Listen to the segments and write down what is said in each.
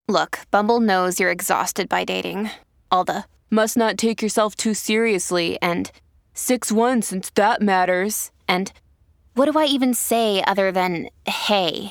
Look, Bumble knows you're exhausted by dating. All the must not take yourself too seriously and 6'1" since that matters. And what do I even say other than hey?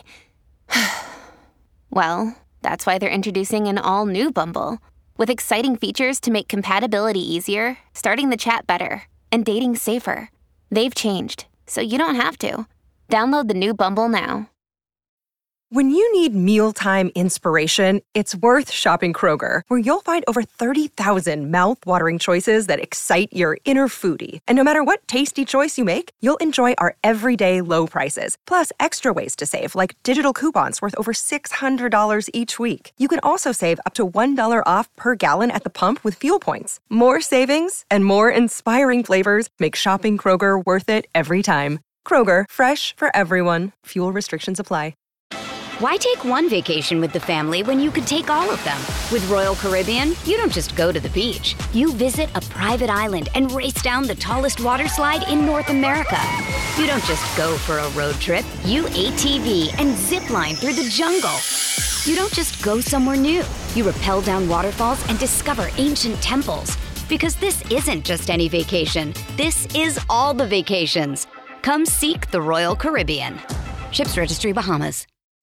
Well, that's why they're introducing an all-new Bumble with exciting features to make compatibility easier, starting the chat better, and dating safer. They've changed, so you don't have to. Download the new Bumble now. When you need mealtime inspiration, it's worth shopping Kroger, where you'll find over 30,000 mouth-watering choices that excite your inner foodie. And no matter what tasty choice you make, you'll enjoy our everyday low prices, plus extra ways to save, like digital coupons worth over $600 each week. You can also save up to $1 off per gallon at the pump with fuel points. More savings and more inspiring flavors make shopping Kroger worth it every time. Kroger, fresh for everyone. Fuel restrictions apply. Why take one vacation with the family when you could take all of them? With Royal Caribbean, you don't just go to the beach. You visit a private island and race down the tallest water slide in North America. You don't just go for a road trip. You ATV and zip line through the jungle. You don't just go somewhere new. You rappel down waterfalls and discover ancient temples. Because this isn't just any vacation. This is all the vacations. Come seek the Royal Caribbean. Ships Registry, Bahamas.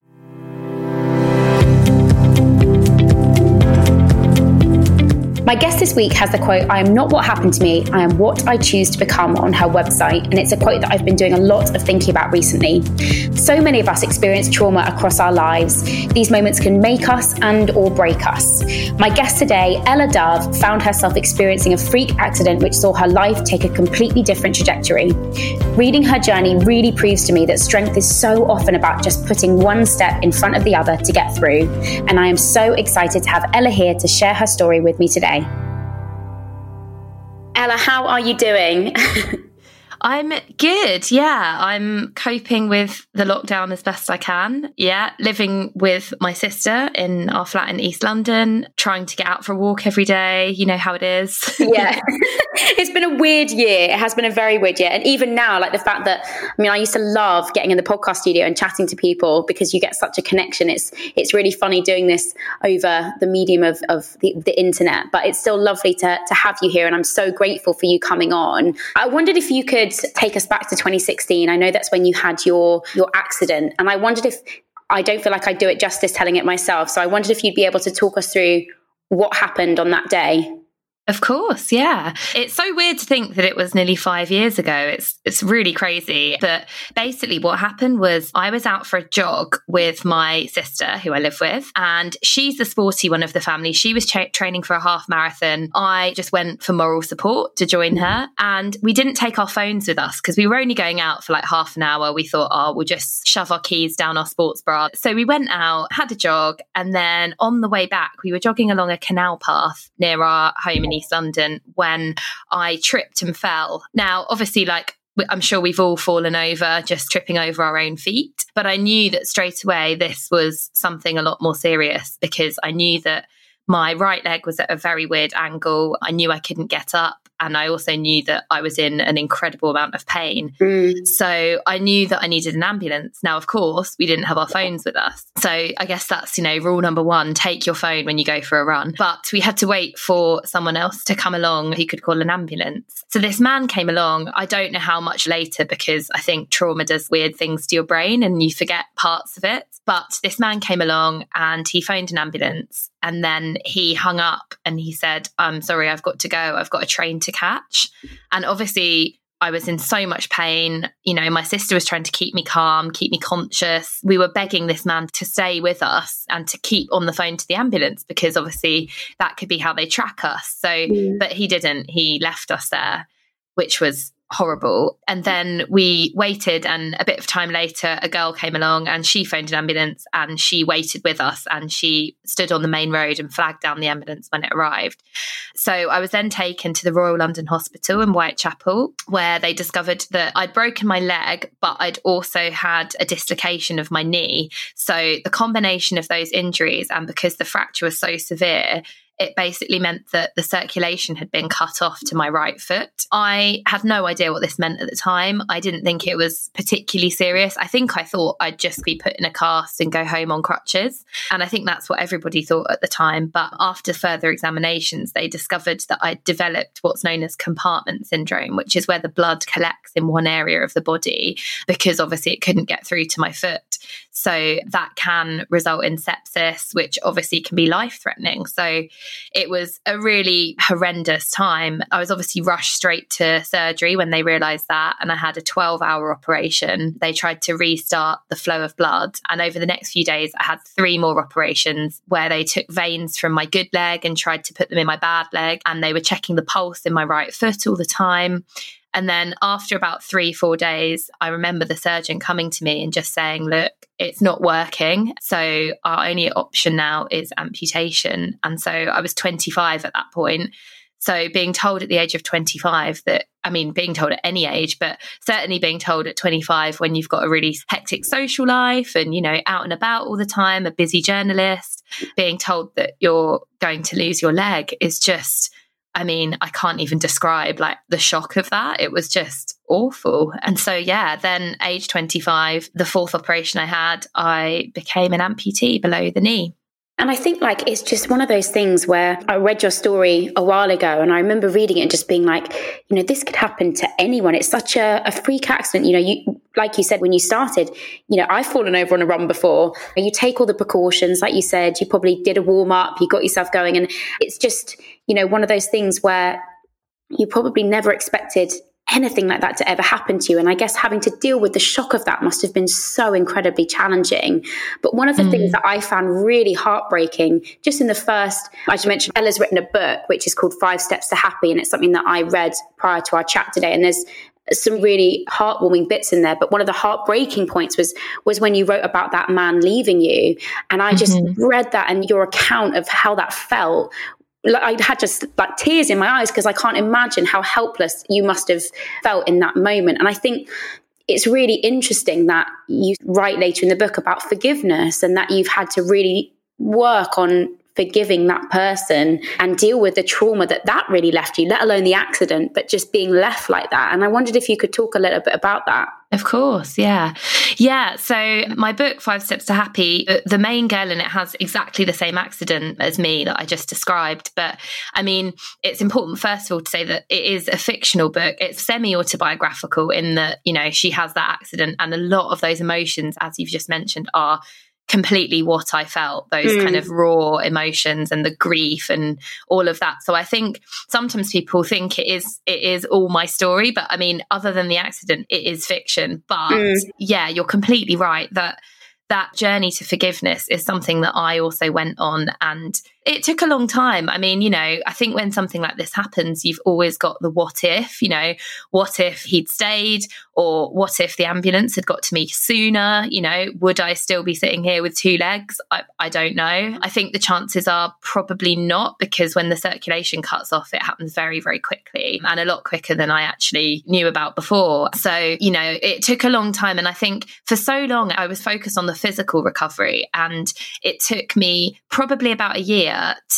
My guest this week has the quote, "I am not what happened to me, I am what I choose to become," on her website. And it's a quote that I've been doing a lot of thinking about recently. So many of us experience trauma across our lives. These moments can make us and or break us. My guest today, Ella Dove, found herself experiencing a freak accident which saw her life take a completely different trajectory. Reading her journey really proves to me that strength is so often about just putting one step in front of the other to get through. And I am so excited to have Ella here to share her story with me today. Ella, how are you doing? I'm good. Yeah, I'm coping with the lockdown as best I can. Yeah, living with my sister in our flat in East London, trying to get out for a walk every day. You know how it is. Yeah, it's been a weird year. It has been a very weird year. And even now, like the fact that, I used to love getting in the podcast studio and chatting to people because you get such a connection. It's really funny doing this over the medium of the internet, but it's still lovely to have you here. And I'm so grateful for you coming on. I wondered if you could take us back to 2016. I know that's when you had your accident. And I wondered if, I don't feel like I do it justice telling it myself. So I wondered if you'd be able to talk us through what happened on that day. Of course, yeah. It's so weird to think that it was nearly 5 years ago. It's really crazy. But basically what happened was I was out for a jog with my sister who I live with, and she's the sporty one of the family. She was training for a half marathon. I just went for moral support to join her, and we didn't take our phones with us because we were only going out for like half an hour. We thought, we'll just shove our keys down our sports bra. So we went out, had a jog, and then on the way back, we were jogging along a canal path near our home in East London when I tripped and fell. Now, obviously, like I'm sure we've all fallen over, just tripping over our own feet. But I knew that straight away this was something a lot more serious because I knew that my right leg was at a very weird angle. I knew I couldn't get up. And I also knew that I was in an incredible amount of pain. So I knew that I needed an ambulance. Now, of course, we didn't have our phones with us. So I guess that's, rule number one, take your phone when you go for a run. But we had to wait for someone else to come along who could call an ambulance. So this man came along, I don't know how much later, because I think trauma does weird things to your brain and you forget parts of it. But this man came along and he phoned an ambulance, and then he hung up and he said, "I'm sorry, I've got to go. I've got a train to catch." And obviously I was in so much pain. My sister was trying to keep me calm, keep me conscious. We were begging this man to stay with us and to keep on the phone to the ambulance because obviously that could be how they track us. But he didn't. He left us there, which was horrible. And then we waited, and a bit of time later a girl came along and she phoned an ambulance and she waited with us and she stood on the main road and flagged down the ambulance when it arrived. So I was then taken to the Royal London Hospital in Whitechapel, where they discovered that I'd broken my leg, but I'd also had a dislocation of my knee. So the combination of those injuries, and because the fracture was so severe, it basically meant that the circulation had been cut off to my right foot. I had no idea what this meant at the time. I didn't think it was particularly serious. I think I thought I'd just be put in a cast and go home on crutches. And I think that's what everybody thought at the time. But after further examinations, they discovered that I'd developed what's known as compartment syndrome, which is where the blood collects in one area of the body because obviously it couldn't get through to my foot. So that can result in sepsis, which obviously can be life-threatening. So it was a really horrendous time. I was obviously rushed straight to surgery when they realised that, and I had a 12-hour operation. They tried to restart the flow of blood, and over the next few days I had 3 more operations where they took veins from my good leg and tried to put them in my bad leg, and they were checking the pulse in my right foot all the time. And then after about 3-4 days, I remember the surgeon coming to me and just saying, look, it's not working. So our only option now is amputation. And so I was 25 at that point. So being told at the age of 25 that, I mean, being told at any age, but certainly being told at 25 when you've got a really hectic social life and, you know, out and about all the time, a busy journalist, being told that you're going to lose your leg is just, I mean, I can't even describe like the shock of that. It was just awful. And so, yeah, then age 25, the 4th operation I had, I became an amputee below the knee. And I think like it's just one of those things where I read your story a while ago and I remember reading it and just being like, you know, this could happen to anyone. It's such a freak accident. You know, you, like you said, when you started, you know, I've fallen over on a run before. You take all the precautions, like you said, you probably did a warm up, you got yourself going. And it's just, you know, one of those things where you probably never expected anything like that to ever happen to you. And I guess having to deal with the shock of that must have been so incredibly challenging. But one of the things that I found really heartbreaking, just in the first, as you mentioned, Ella's written a book, which is called 5 Steps to Happy. And it's something that I read prior to our chat today. And there's some really heartwarming bits in there. But one of the heartbreaking points was when you wrote about that man leaving you. And I just read that and your account of how that felt. I had just like tears in my eyes because I can't imagine how helpless you must have felt in that moment. And I think it's really interesting that you write later in the book about forgiveness and that you've had to really work on forgiving that person and deal with the trauma that really left you, let alone the accident, but just being left like that. And I wondered if you could talk a little bit about that. Of course, yeah. Yeah, so my book, 5 Steps to Happy, the main girl in it has exactly the same accident as me that I just described. But I mean, it's important, first of all, to say that it is a fictional book. It's semi-autobiographical in that, you know, she has that accident and a lot of those emotions, as you've just mentioned, are completely what I felt, those kind of raw emotions and the grief and all of that. So I think sometimes people think it is all my story, but I mean, other than the accident, it is fiction. But yeah, you're completely right that journey to forgiveness is something that I also went on, and it took a long time. I mean, you know, I think when something like this happens, you've always got the what if, you know, what if he'd stayed, or what if the ambulance had got to me sooner? You know, would I still be sitting here with 2 legs? I don't know. I think the chances are probably not, because when the circulation cuts off, it happens very, very quickly and a lot quicker than I actually knew about before. So, you know, it took a long time. And I think for so long, I was focused on the physical recovery, and it took me probably about a year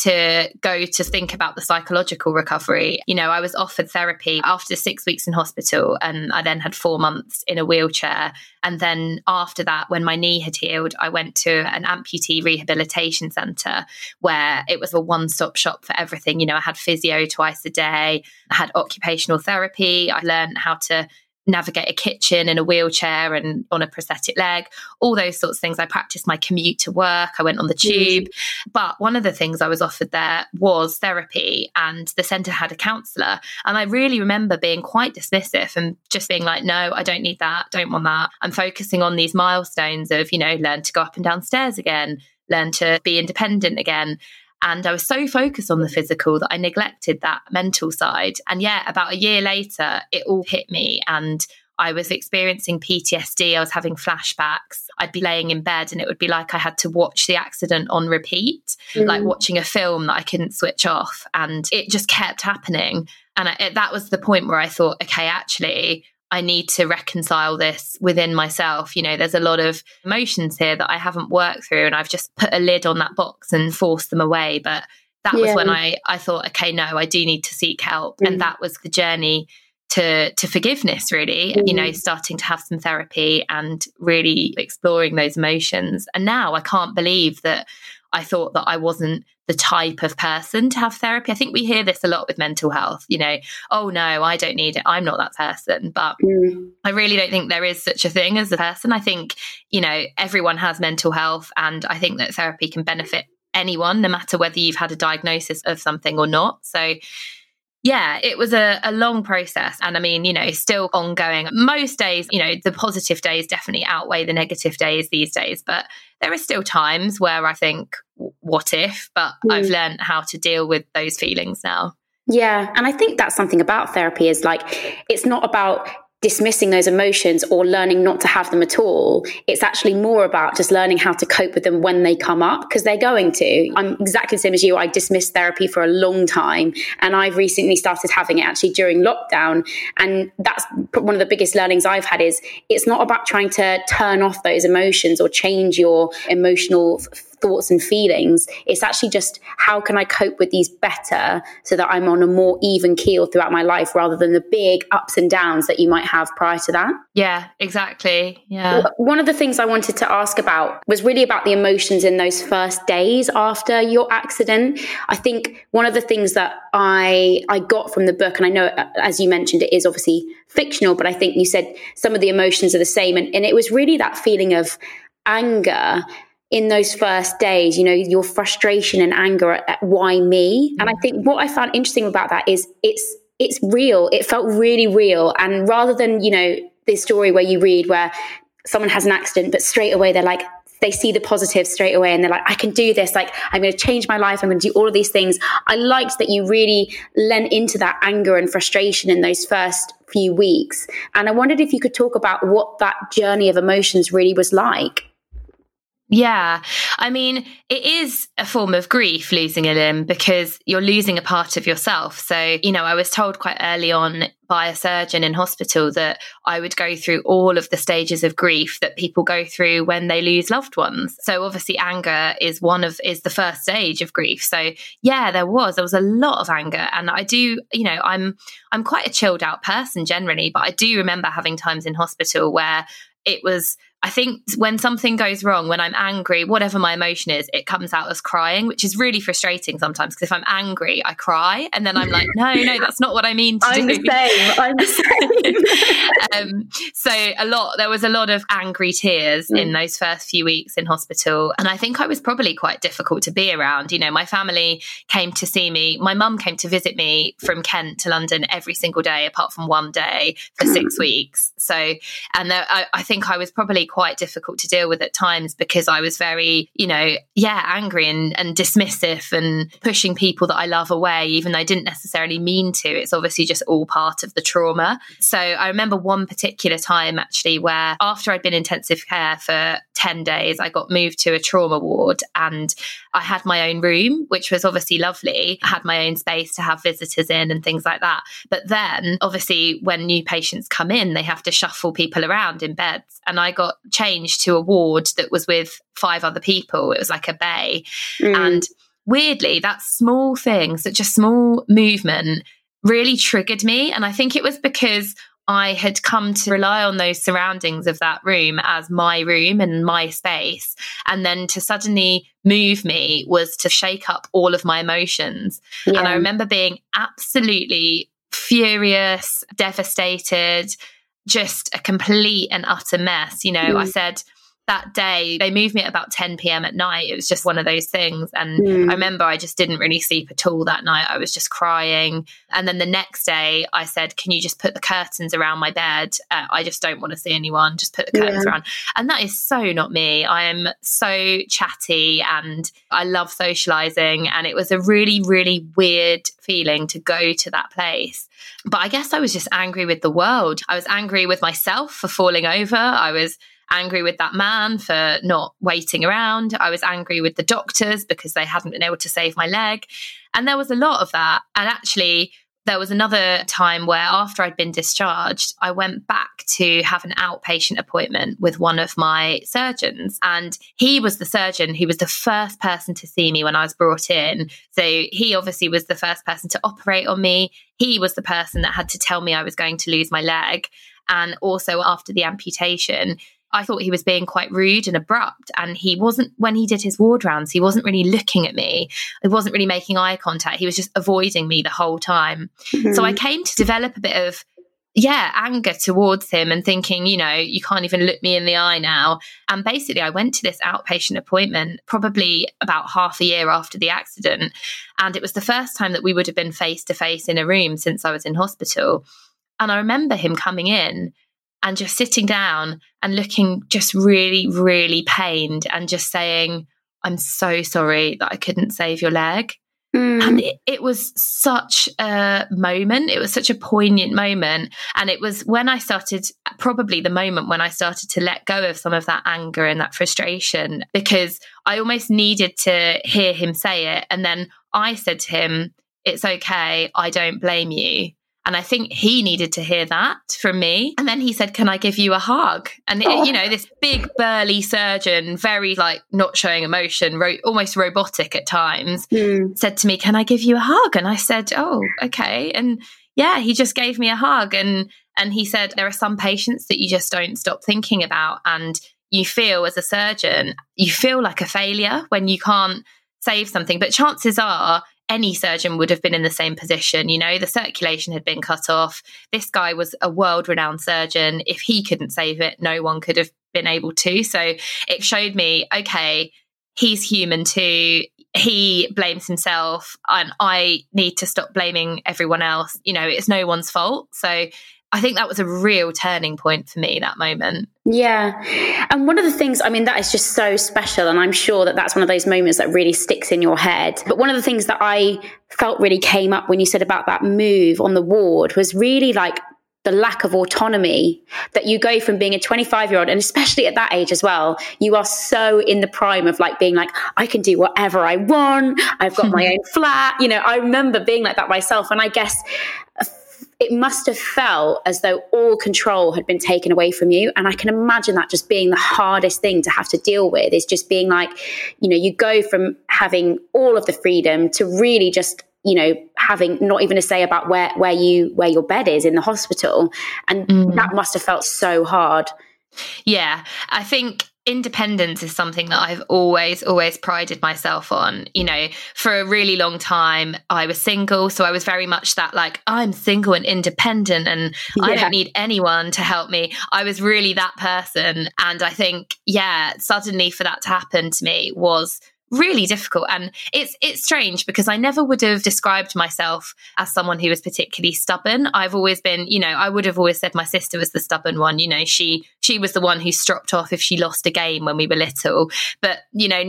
to go to think about the psychological recovery. You know, I was offered therapy after 6 weeks in hospital, and I then had 4 months in a wheelchair. And then after that, when my knee had healed, I went to an amputee rehabilitation centre where it was a one-stop shop for everything. You know, I had physio twice a day, I had occupational therapy, I learned how to navigate a kitchen in a wheelchair and on a prosthetic leg, all those sorts of things. I practiced my commute to work. I went on the tube. But one of the things I was offered there was therapy, and the centre had a counsellor. And I really remember being quite dismissive and just being like, no, I don't need that. Don't want that. I'm focusing on these milestones of, you know, learn to go up and down stairs again, learn to be independent again. And I was so focused on the physical that I neglected that mental side. And yeah, about a year later, it all hit me and I was experiencing PTSD. I was having flashbacks. I'd be laying in bed and it would be like I had to watch the accident on repeat, like watching a film that I couldn't switch off. And it just kept happening. And that was the point where I thought, okay, actually, I need to reconcile this within myself. You know, there's a lot of emotions here that I haven't worked through, and I've just put a lid on that box and forced them away. But that was when I thought, okay, no, I do need to seek help. And that was the journey to forgiveness, really, you know, starting to have some therapy and really exploring those emotions. And now I can't believe that I thought that I wasn't the type of person to have therapy. I think we hear this a lot with mental health, you know, oh no, I don't need it, I'm not that person. But I really don't think there is such a thing as a person. I think, you know, everyone has mental health, and I think that therapy can benefit anyone, no matter whether you've had a diagnosis of something or not. So yeah, it was a long process. And I mean, you know, still ongoing. Most days, you know, the positive days definitely outweigh the negative days these days. But there are still times where I think, what if? But I've learned how to deal with those feelings now. Yeah. And I think that's something about therapy is like, it's not about dismissing those emotions or learning not to have them at all. It's actually more about just learning how to cope with them when they come up, because they're going to. I'm exactly the same as you. I dismissed therapy for a long time, and I've recently started having it actually during lockdown. And that's one of the biggest learnings I've had is it's not about trying to turn off those emotions or change your emotional thoughts and feelings. It's actually just, how can I cope with these better so that I'm on a more even keel throughout my life, rather than the big ups and downs that you might have prior to that. Yeah, exactly. Yeah. One of the things I wanted to ask about was really about the emotions in those first days after your accident. I think one of the things that I got from the book, and I know, as you mentioned, it is obviously fictional, but I think you said some of the emotions are the same. And it was really that feeling of anger in those first days, you know, your frustration and anger at why me. And I think what I found interesting about that is it's real. It felt really real. And rather than, you know, this story where you read where someone has an accident, but straight away they're like, they see the positives straight away and they're like, I can do this. Like, I'm going to change my life. I'm going to do all of these things. I liked that you really lent into that anger and frustration in those first few weeks. And I wondered if you could talk about what that journey of emotions really was like. Yeah. I mean, it is a form of grief, losing a limb, because you're losing a part of yourself. So, you know, I was told quite early on by a surgeon in hospital that I would go through all of the stages of grief that people go through when they lose loved ones. So obviously anger is the first stage of grief. So yeah, there was a lot of anger. And I do, you know, I'm quite a chilled out person generally, but I do remember having times in hospital where it was, I think when something goes wrong, when I'm angry, whatever my emotion is, it comes out as crying, which is really frustrating sometimes, because if I'm angry, I cry. And then I'm like, no, that's not what I mean to do. I'm the same. So there was a lot of angry tears in those first few weeks in hospital. And I think I was probably quite difficult to be around. You know, my family came to see me. My mum came to visit me from Kent to London every single day, apart from one day for 6 weeks. So, and I think I was probably quite difficult to deal with at times, because I was very, you know, angry and dismissive and pushing people that I love away, even though I didn't necessarily mean to. It's obviously just all part of the trauma. So I remember one particular time actually where after I'd been in intensive care for 10 days, I got moved to a trauma ward, and I had my own room, which was obviously lovely. I had my own space to have visitors in and things like that. But then obviously when new patients come in, they have to shuffle people around in beds. And I got changed to a ward that was with 5 other people. It was like a bay. And weirdly, that small thing, such a small movement, really triggered me. And I think it was because I had come to rely on those surroundings of that room as my room and my space. And then to suddenly move me was to shake up all of my emotions. Yeah. And I remember being absolutely furious, devastated, just a complete and utter mess. You know, I said that day, they moved me at about 10 p.m. at night. It was just one of those things. And I remember I just didn't really sleep at all that night. I was just crying. And then the next day I said, can you just put the curtains around my bed? I just don't want to see anyone. Just put the curtains around. And that is so not me. I am so chatty and I love socializing. And it was a really, really weird feeling to go to that place. But I guess I was just angry with the world. I was angry with myself for falling over. I was angry with that man for not waiting around. I was angry with the doctors because they hadn't been able to save my leg. And there was a lot of that. And actually, there was another time where after I'd been discharged, I went back to have an outpatient appointment with one of my surgeons. And he was the surgeon who was the first person to see me when I was brought in. So he obviously was the first person to operate on me. He was the person that had to tell me I was going to lose my leg. And also after the amputation, I thought he was being quite rude and abrupt. And he wasn't, when he did his ward rounds, he wasn't really looking at me. He wasn't really making eye contact. He was just avoiding me the whole time. Mm-hmm. So I came to develop a bit of, anger towards him and thinking, you can't even look me in the eye now. And basically I went to this outpatient appointment probably about half a year after the accident. And it was the first time that we would have been face to face in a room since I was in hospital. And I remember him coming in and just sitting down and looking just really, really pained and just saying, I'm so sorry that I couldn't save your leg. And it was such a moment. It was such a poignant moment. And it was when I started, probably the moment when I started to let go of some of that anger and that frustration, because I almost needed to hear him say it. And then I said to him, it's okay, I don't blame you. And I think he needed to hear that from me. And then he said, can I give you a hug? And, this big burly surgeon, very not showing emotion, almost robotic at times, said to me, can I give you a hug? And I said, oh, okay. And he just gave me a hug. And he said, there are some patients that you just don't stop thinking about. And you feel as a surgeon, you feel like a failure when you can't save something. But chances are, any surgeon would have been in the same position. The circulation had been cut off. This guy was a world-renowned surgeon. If he couldn't save it, no one could have been able to. So it showed me, okay, he's human too. He blames himself and I need to stop blaming everyone else. It's no one's fault. So I think that was a real turning point for me, that moment. Yeah. And one of the things, that is just so special. And I'm sure that that's one of those moments that really sticks in your head. But one of the things that I felt really came up when you said about that move on the ward was really the lack of autonomy, that you go from being a 25-year-old, and especially at that age as well, you are so in the prime of being I can do whatever I want. I've got my own flat. I remember being like that myself. And I guess it must have felt as though all control had been taken away from you. And I can imagine that just being the hardest thing to have to deal with, is just being you go from having all of the freedom to really just, having not even a say about where your bed is in the hospital. And that must have felt so hard. Yeah, I think independence is something that I've always prided myself on. For a really long time, I was single. So I was very much that I'm single and independent and I don't need anyone to help me. I was really that person. And I think, suddenly for that to happen to me was really difficult. And it's strange because I never would have described myself as someone who was particularly stubborn. I've always been, I would have always said my sister was the stubborn one. She was the one who stropped off if she lost a game when we were little. But,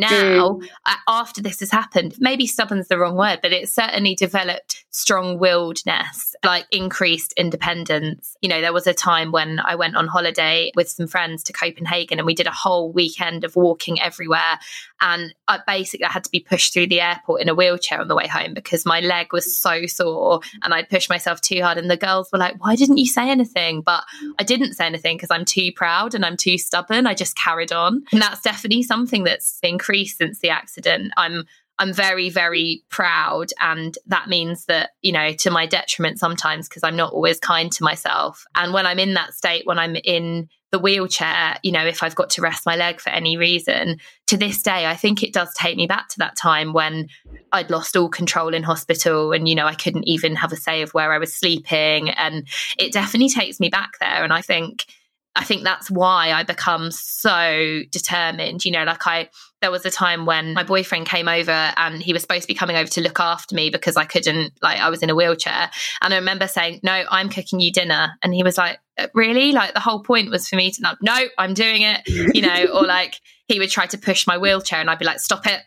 now after this has happened, maybe stubborn's the wrong word, but it certainly developed strong-willedness, increased independence. There was a time when I went on holiday with some friends to Copenhagen and we did a whole weekend of walking everywhere. And I had to be pushed through the airport in a wheelchair on the way home because my leg was so sore and I'd pushed myself too hard. And the girls were like, why didn't you say anything? But I didn't say anything because I'm too proud and I'm too stubborn. I just carried on. And that's definitely something that's increased since the accident. I'm very, very proud. And that means that, to my detriment sometimes because I'm not always kind to myself. And when I'm in that state, when I'm in the wheelchair, if I've got to rest my leg for any reason, to this day, I think it does take me back to that time when I'd lost all control in hospital and, I couldn't even have a say of where I was sleeping. And it definitely takes me back there. And I think that's why I become so determined. There was a time when my boyfriend came over and he was supposed to be coming over to look after me because I couldn't, I was in a wheelchair. And I remember saying, no, I'm cooking you dinner. And he was like, really? The whole point was for me to no, I'm doing it, or he would try to push my wheelchair and I'd be like, stop it.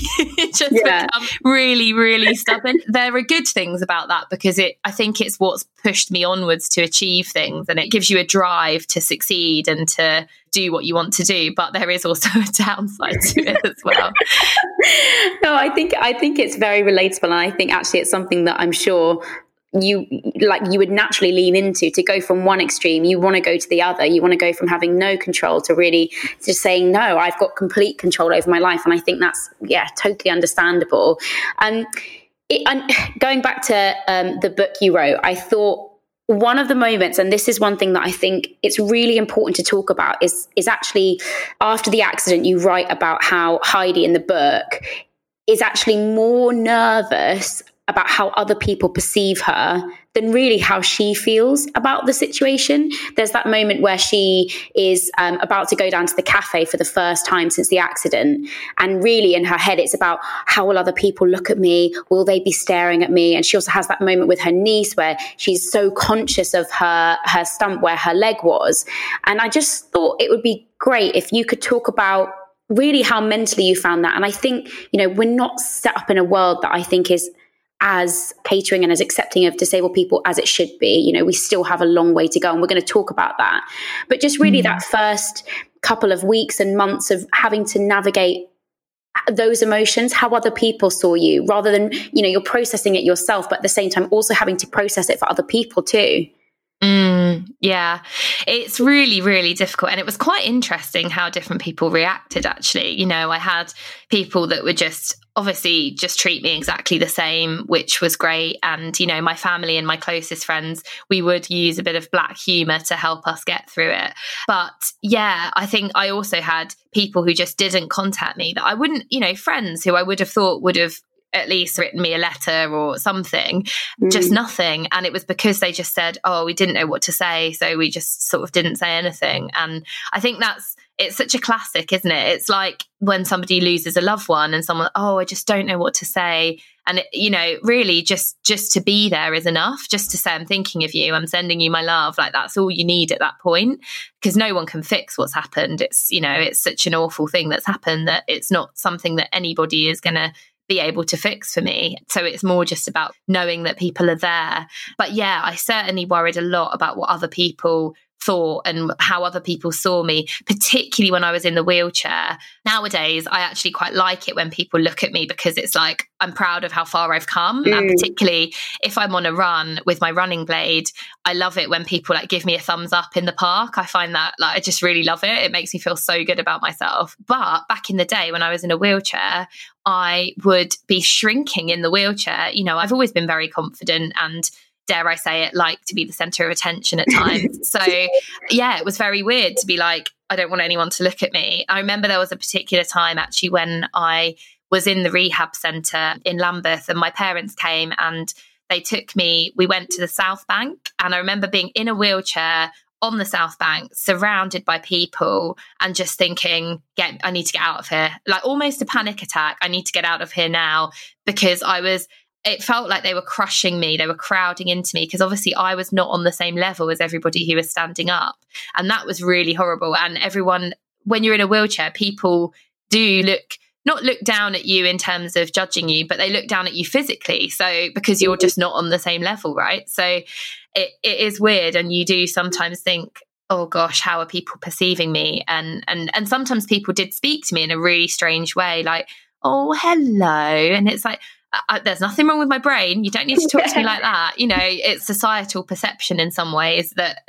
Just become really, really stubborn. There are good things about that because I think it's what's pushed me onwards to achieve things and it gives you a drive to succeed and to do what you want to do. But there is also a downside to it as well. No, I think it's very relatable. And I think actually it's something that I'm sure you would naturally lean into. To go from one extreme, you want to go to the other. You want to go from having no control to really just saying, no, I've got complete control over my life. And I think that's, totally understandable. And going back to the book you wrote, I thought one of the moments, and this is one thing that I think it's really important to talk about, is actually after the accident, you write about how Heidi in the book is actually more nervous about how other people perceive her than really how she feels about the situation. There's that moment where she is about to go down to the cafe for the first time since the accident. And really in her head, it's about, how will other people look at me? Will they be staring at me? And she also has that moment with her niece where she's so conscious of her stump where her leg was. And I just thought it would be great if you could talk about really how mentally you found that. And I think, we're not set up in a world that I think is as catering and as accepting of disabled people as it should be. We still have a long way to go, and we're going to talk about that. But just really that first couple of weeks and months of having to navigate those emotions, how other people saw you, rather than, you're processing it yourself, but at the same time also having to process it for other people too. Yeah, it's really, really difficult. And it was quite interesting how different people reacted, actually. I had people that would just obviously just treat me exactly the same, which was great. And, my family and my closest friends, we would use a bit of black humor to help us get through it. But yeah, I think I also had people who just didn't contact me, that I wouldn't, friends who I would have thought would have at least written me a letter or something, just nothing. And it was because they just said, oh, we didn't know what to say, so we just sort of didn't say anything. And I think it's such a classic, isn't it? It's like when somebody loses a loved one and someone, oh, I just don't know what to say. And really just to be there is enough. Just to say, I'm thinking of you, I'm sending you my love. Like, that's all you need at that point, because no one can fix what's happened. It's, it's such an awful thing that's happened that it's not something that anybody is going to be able to fix for me. So it's more just about knowing that people are there. But yeah, I certainly worried a lot about what other people thought and how other people saw me, particularly when I was in the wheelchair. Nowadays, I actually quite like it when people look at me, because it's like, I'm proud of how far I've come. And particularly if I'm on a run with my running blade, I love it when people give me a thumbs up in the park. I find that I just really love it. It makes me feel so good about myself. But back in the day when I was in a wheelchair, I would be shrinking in the wheelchair. I've always been very confident and, dare I say it, like to be the center of attention at times. So yeah, it was very weird to be like, I don't want anyone to look at me. I remember there was a particular time actually when I was in the rehab centre in Lambeth, and my parents came and they took me, we went to the South Bank, and I remember being in a wheelchair on the South Bank, surrounded by people, and just thinking, I need to get out of here. Like almost a panic attack. I need to get out of here now, because it felt like they were crushing me. They were crowding into me, because obviously I was not on the same level as everybody who was standing up. And that was really horrible. And everyone, when you're in a wheelchair, people do not look down at you in terms of judging you, but they look down at you physically. So because you're just not on the same level, right? So it is weird. And you do sometimes think, oh gosh, how are people perceiving me? And sometimes people did speak to me in a really strange way, like, oh, hello. And it's like, there's nothing wrong with my brain. You don't need to talk to me like that. It's societal perception in some ways that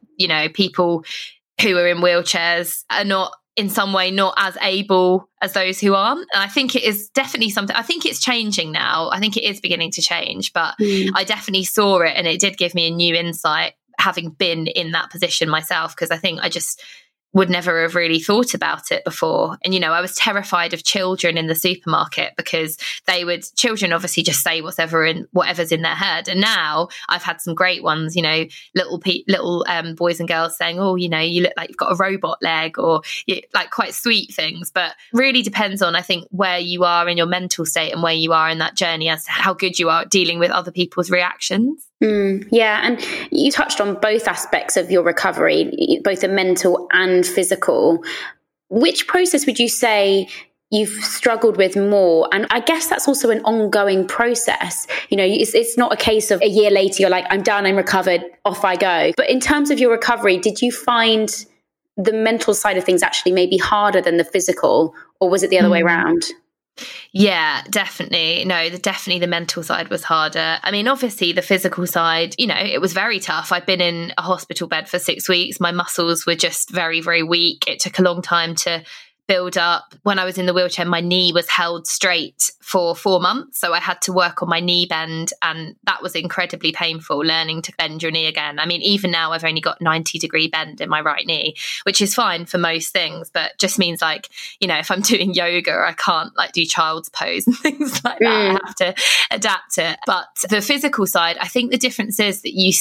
people who are in wheelchairs are not in some way not as able as those who aren't. And I think it is definitely something, I think it's changing now. I think it is beginning to change, but I definitely saw it, and it did give me a new insight, having been in that position myself, because I think I just would never have really thought about it before. And, I was terrified of children in the supermarket, because children obviously just say whatever's in their head. And now I've had some great ones, little boys and girls saying, oh, you look like you've got a robot leg, or like quite sweet things. But really depends on, I think, where you are in your mental state and where you are in that journey as to how good you are at dealing with other people's reactions. Yeah, and you touched on both aspects of your recovery, both the mental and physical. Which process would you say you've struggled with more? And I guess that's also an ongoing process. It's not a case of a year later, you're like, I'm done, I'm recovered, off I go. But in terms of your recovery, did you find the mental side of things actually maybe harder than the physical, or was it the other way around? Yeah, definitely. No, definitely the mental side was harder. I mean, obviously the physical side, it was very tough. I'd been in a hospital bed for 6 weeks. My muscles were just very, very weak. It took a long time to build up. When I was in the wheelchair, my knee was held straight for 4 months. So I had to work on my knee bend, and that was incredibly painful, learning to bend your knee again. I mean, even now I've only got 90-degree bend in my right knee, which is fine for most things, but just means if I'm doing yoga, I can't do child's pose and things like that. I have to adapt it. But the physical side, I think the difference is that you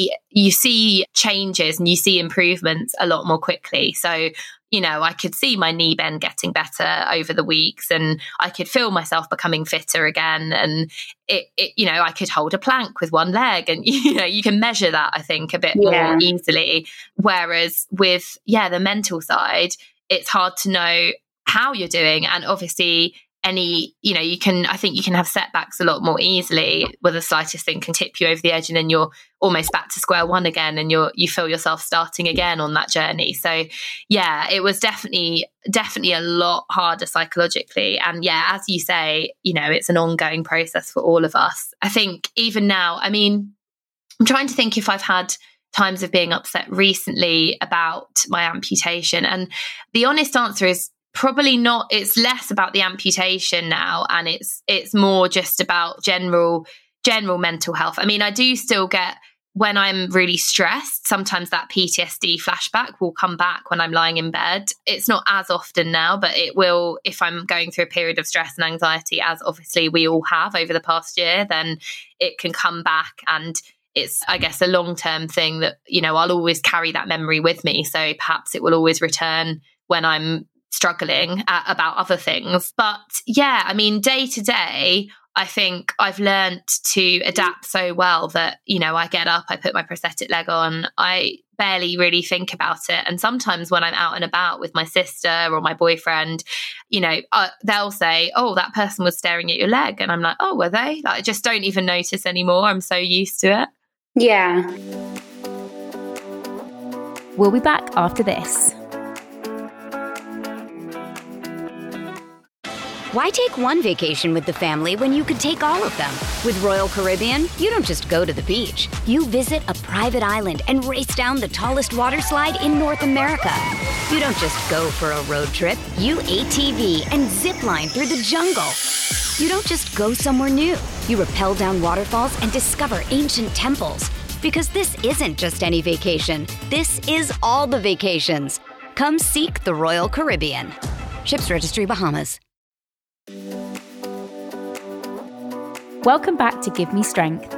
see changes and you see improvements a lot more quickly. So I could see my knee bend getting better over the weeks, and I could feel myself becoming fitter again. And I could hold a plank with one leg, and you can measure that, I think, a bit more easily. Whereas with the mental side, it's hard to know how you're doing, and obviously you can have setbacks a lot more easily, where the slightest thing can tip you over the edge, and then you're almost back to square one again, and you feel yourself starting again on that journey. So it was definitely a lot harder psychologically. And as you say, it's an ongoing process for all of us. I think even now, I mean, I'm trying to think if I've had times of being upset recently about my amputation, and the honest answer is probably not. It's less about the amputation now, and it's more just about general mental health. I mean, I do still get, when I'm really stressed, sometimes that PTSD flashback will come back when I'm lying in bed. It's not as often now, but it will if I'm going through a period of stress and anxiety, as obviously we all have over the past year, then it can come back. And it's, I guess, a long-term thing that, I'll always carry that memory with me. So perhaps it will always return when I'm struggling about other things. But I mean, day to day, I think I've learnt to adapt so well that, I get up, I put my prosthetic leg on, I barely really think about it. And sometimes when I'm out and about with my sister or my boyfriend, they'll say, oh, that person was staring at your leg. And I'm like, oh, were they? I just don't even notice anymore. I'm so used to it. Yeah. We'll be back after this. Why take one vacation with the family when you could take all of them? With Royal Caribbean, you don't just go to the beach. You visit a private island and race down the tallest water slide in North America. You don't just go for a road trip. You ATV and zip line through the jungle. You don't just go somewhere new. You rappel down waterfalls and discover ancient temples. Because this isn't just any vacation. This is all the vacations. Come seek the Royal Caribbean. Ships Registry, Bahamas. Welcome back to Give Me Strength.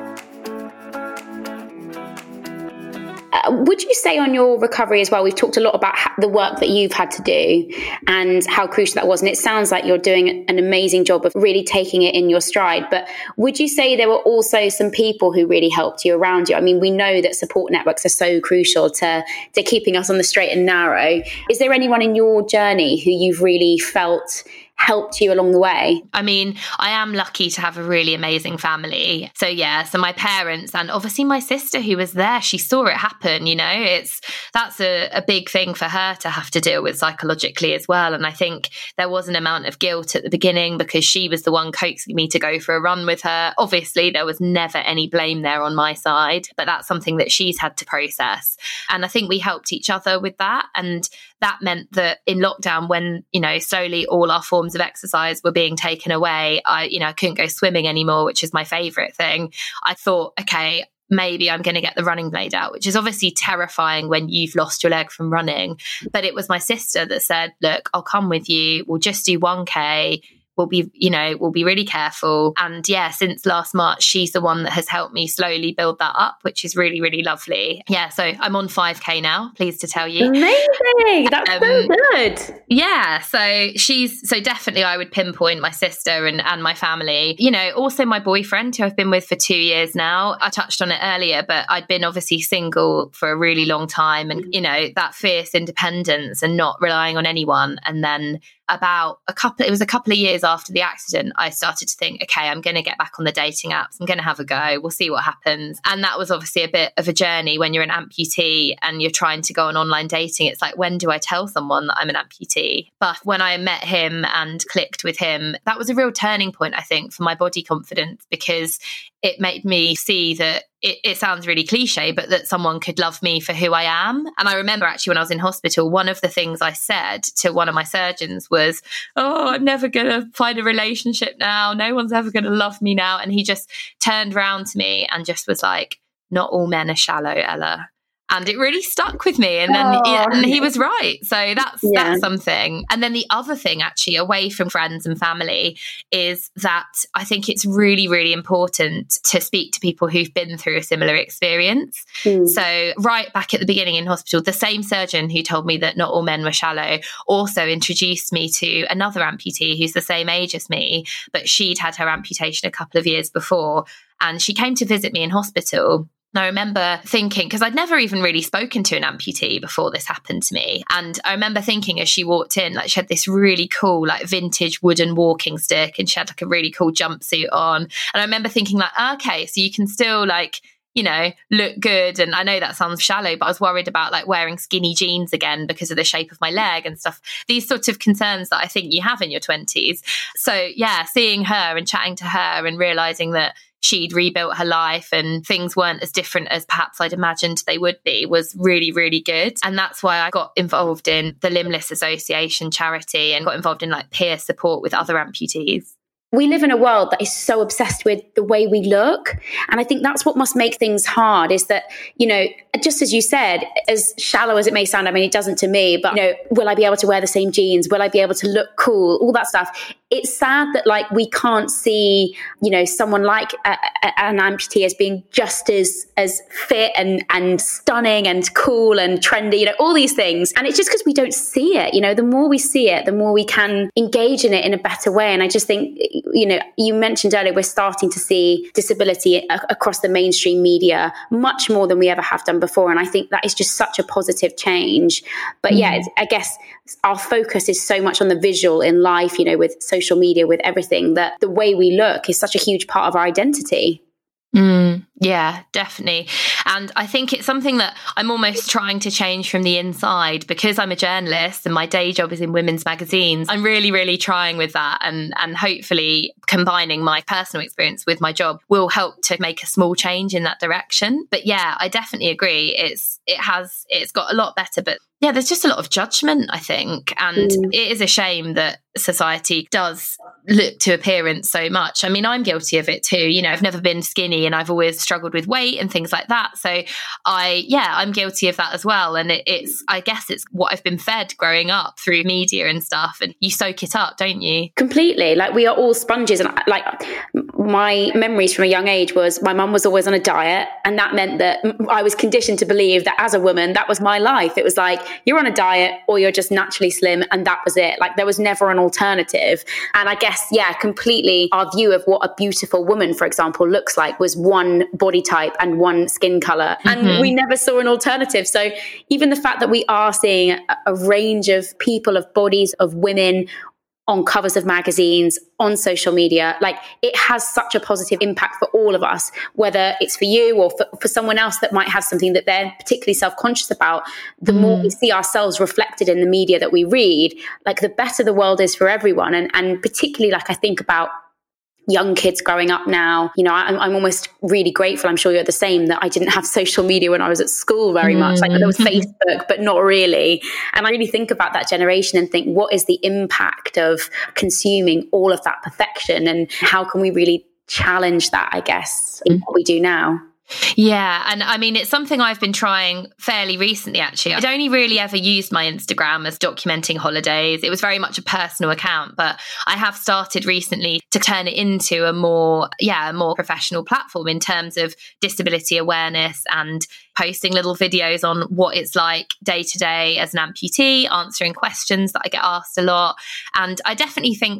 Would you say on your recovery as well, we've talked a lot about the work that you've had to do and how crucial that was. And it sounds like you're doing an amazing job of really taking it in your stride. But would you say there were also some people who really helped you around you? I mean, we know that support networks are so crucial to keeping us on the straight and narrow. Is there anyone in your journey who you've really felt helped you along the way? I mean, I am lucky to have a really amazing family. So my parents and obviously my sister who was there, she saw it happen, that's a big thing for her to have to deal with psychologically as well. And I think there was an amount of guilt at the beginning because she was the one coaxing me to go for a run with her. Obviously, there was never any blame there on my side, but that's something that she's had to process. And I think we helped each other with that. And that meant that in lockdown, when, slowly all our forms of exercise were being taken away, I couldn't go swimming anymore, which is my favorite thing. I thought, okay, maybe I'm going to get the running blade out, which is obviously terrifying when you've lost your leg from running. But it was my sister that said, look, I'll come with you. We'll just do 1K. We'll be really careful. And since last March, she's the one that has helped me slowly build that up, which is really, really lovely. Yeah, so I'm on 5K now, pleased to tell you. Amazing. That's so good. Yeah, so definitely I would pinpoint my sister and my family. Also my boyfriend, who I've been with for 2 years now. I touched on it earlier, but I'd been obviously single for a really long time. And, that fierce independence and not relying on anyone. And then about a couple of years after the accident, I started to think, okay, I'm going to get back on the dating apps. I'm going to have a go. We'll see what happens. And that was obviously a bit of a journey when you're an amputee and you're trying to go on online dating. It's like, when do I tell someone that I'm an amputee? But when I met him and clicked with him, that was a real turning point, I think, for my body confidence, because it made me see that it sounds really cliche, but that someone could love me for who I am. And I remember actually when I was in hospital, one of the things I said to one of my surgeons was, oh, I'm never going to find a relationship now. No one's ever going to love me now. And he just turned around to me and just was like, not all men are shallow, Ella. And it really stuck with me. And then and he was right. So that's something. And then the other thing, actually, away from friends and family, is that I think it's really, really important to speak to people who've been through a similar experience. So right back at the beginning in hospital, the same surgeon who told me that not all men were shallow also introduced me to another amputee who's the same age as me, but she'd had her amputation a couple of years before. And she came to visit me in hospital. And I remember thinking, because I'd never even really spoken to an amputee before this happened to me. And I remember thinking as she walked in, like, she had this really cool, like, vintage wooden walking stick, and she had like a really cool jumpsuit on. And I remember thinking, like, okay, so you can still, like, you know, look good. And I know that sounds shallow, but I was worried about like wearing skinny jeans again because of the shape of my leg and stuff. These sorts of concerns that I think you have in your 20s. So yeah, seeing her and chatting to her and realizing that she'd rebuilt her life and things weren't as different as perhaps I'd imagined they would be was really, really good. And that's why I got involved in the Limbless Association charity and got involved in like peer support with other amputees. We live in a world that is so obsessed with the way we look. And I think that's what must make things hard, is that, you know, just as you said, as shallow as it may sound, I mean, it doesn't to me, but, you know, will I be able to wear the same jeans? Will I be able to look cool? All that stuff. It's sad that, like, we can't see, you know, someone like an amputee as being just as fit and stunning and cool and trendy, you know, all these things. And it's just because we don't see it. You know, the more we see it, the more we can engage in it in a better way. And I just think, you know, you mentioned earlier, we're starting to see disability across the mainstream media much more than we ever have done before. And I think that is just such a positive change. But yeah, I guess our focus is so much on the visual in life, you know, with social media, with everything, that the way we look is such a huge part of our identity. Yeah, definitely. And I think it's something that I'm almost trying to change from the inside, because I'm a journalist and my day job is in women's magazines. I'm really, really trying with that, and hopefully combining my personal experience with my job will help to make a small change in that direction. But yeah, I definitely agree. It's got a lot better, but yeah, there's just a lot of judgment, I think. And it is a shame that society does look to appearance so much. I mean, I'm guilty of it too. You know, I've never been skinny and I've always struggled with weight and things like that. So I'm guilty of that as well. And I guess it's what I've been fed growing up through media and stuff. And you soak it up, don't you? Completely. Like, we are all sponges. And like, my memories from a young age was my mum was always on a diet. And that meant that I was conditioned to believe that as a woman, that was my life. It was like, you're on a diet or you're just naturally slim, and that was it. Like, there was never an alternative. And I guess, yeah, completely our view of what a beautiful woman, for example, looks like was one body type and one skin color. And we never saw an alternative. So even the fact that we are seeing a range of people, of bodies, of women on covers of magazines, on social media, like, it has such a positive impact for all of us, whether it's for you or for someone else that might have something that they're particularly self-conscious about. The more we see ourselves reflected in the media that we read, like, the better the world is for everyone. And particularly, like, I think about young kids growing up now, you know, I'm almost really grateful, I'm sure you're the same, that I didn't have social media when I was at school very much. Like, there was Facebook, but not really. And I really think about that generation and think, what is the impact of consuming all of that perfection, and how can we really challenge that, I guess, in what we do now? Yeah. And I mean, it's something I've been trying fairly recently, actually. I'd only really ever used my Instagram as documenting holidays. It was very much a personal account, but I have started recently to turn it into a more professional platform in terms of disability awareness and posting little videos on what it's like day to day as an amputee, answering questions that I get asked a lot. And I definitely think that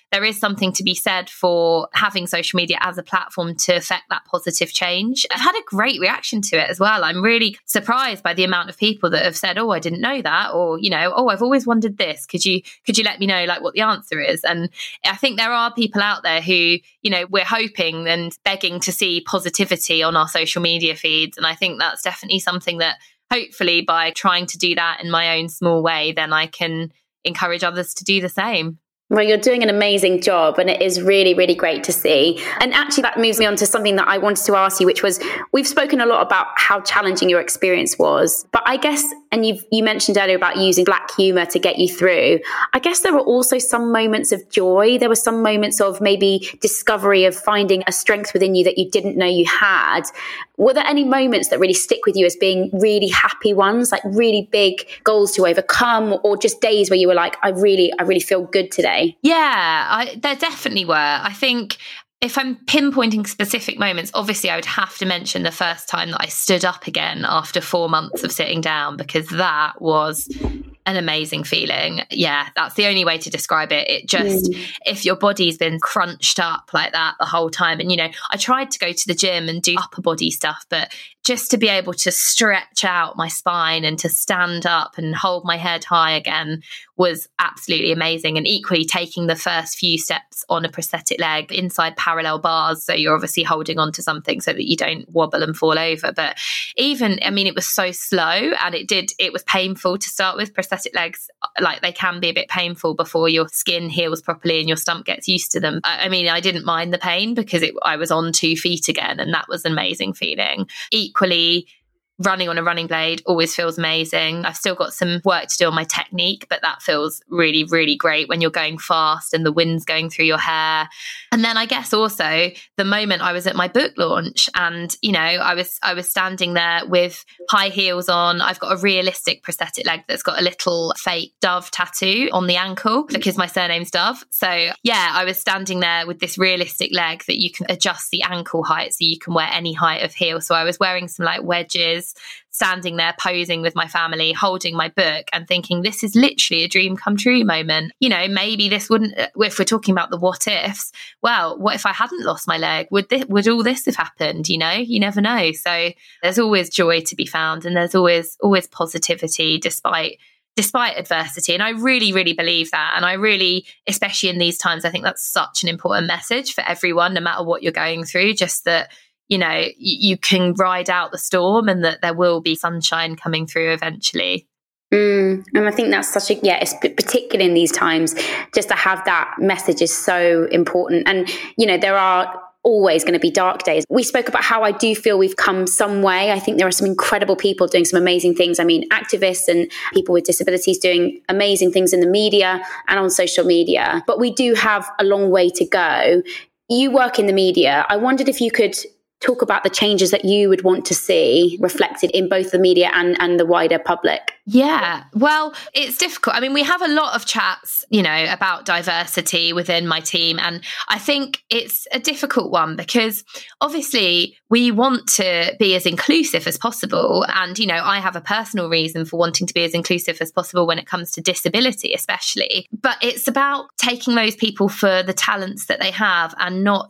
there is something to be said for having social media as a platform to affect that positive change. I've had a great reaction to it as well. I'm really surprised by the amount of people that have said, oh, I didn't know that, or, you know, oh, I've always wondered this. Could you let me know like what the answer is? And I think there are people out there who, you know, we're hoping and begging to see positivity on our social media feeds. And I think that's definitely something that hopefully by trying to do that in my own small way, then I can encourage others to do the same. Well, you're doing an amazing job, and it is really, really great to see. And actually, that moves me on to something that I wanted to ask you, which was, we've spoken a lot about how challenging your experience was, but I guess, and you mentioned earlier about using black humor to get you through. I guess there were also some moments of joy. There were some moments of maybe discovery of finding a strength within you that you didn't know you had. Were there any moments that really stick with you as being really happy ones, like really big goals to overcome, or just days where you were like, I really feel good today? Yeah, there definitely were. I think if I'm pinpointing specific moments, obviously I would have to mention the first time that I stood up again after 4 months of sitting down, because that was an amazing feeling. Yeah, that's the only way to describe it. It just, if your body's been crunched up like that the whole time, and, you know, I tried to go to the gym and do upper body stuff, but just to be able to stretch out my spine and to stand up and hold my head high again was absolutely amazing. And equally, taking the first few steps on a prosthetic leg inside parallel bars, so you're obviously holding on to something so that you don't wobble and fall over. But even, I mean, it was so slow, and it was painful to start with. Prosthetic legs, like, they can be a bit painful before your skin heals properly and your stump gets used to them. I mean, I didn't mind the pain because I was on 2 feet again, and that was an amazing feeling. Equally, running on a running blade always feels amazing. I've still got some work to do on my technique, but that feels really, really great when you're going fast and the wind's going through your hair. And then I guess also the moment I was at my book launch, and, you know, I was standing there with high heels on. I've got a realistic prosthetic leg that's got a little fake dove tattoo on the ankle because my surname's Dove. So yeah, I was standing there with this realistic leg that you can adjust the ankle height so you can wear any height of heel. So I was wearing some like wedges, standing there posing with my family, holding my book and thinking, this is literally a dream come true moment. You know, maybe this wouldn't, if we're talking about the what ifs, well, what if I hadn't lost my leg? Would all this have happened? You know, you never know. So there's always joy to be found, and there's always positivity despite adversity. And I really, really believe that. And I really, especially in these times, I think that's such an important message for everyone, no matter what you're going through, just that, you know, you can ride out the storm and that there will be sunshine coming through eventually. And I think that's it's particularly in these times, just to have that message is so important. And, you know, there are always going to be dark days. We spoke about how I do feel we've come some way. I think there are some incredible people doing some amazing things. I mean, activists and people with disabilities doing amazing things in the media and on social media. But we do have a long way to go. You work in the media. I wondered if you could talk about the changes that you would want to see reflected in both the media and the wider public. Yeah, well, it's difficult. I mean, we have a lot of chats, you know, about diversity within my team. And I think it's a difficult one because obviously we want to be as inclusive as possible. And, you know, I have a personal reason for wanting to be as inclusive as possible when it comes to disability, especially. But it's about taking those people for the talents that they have and not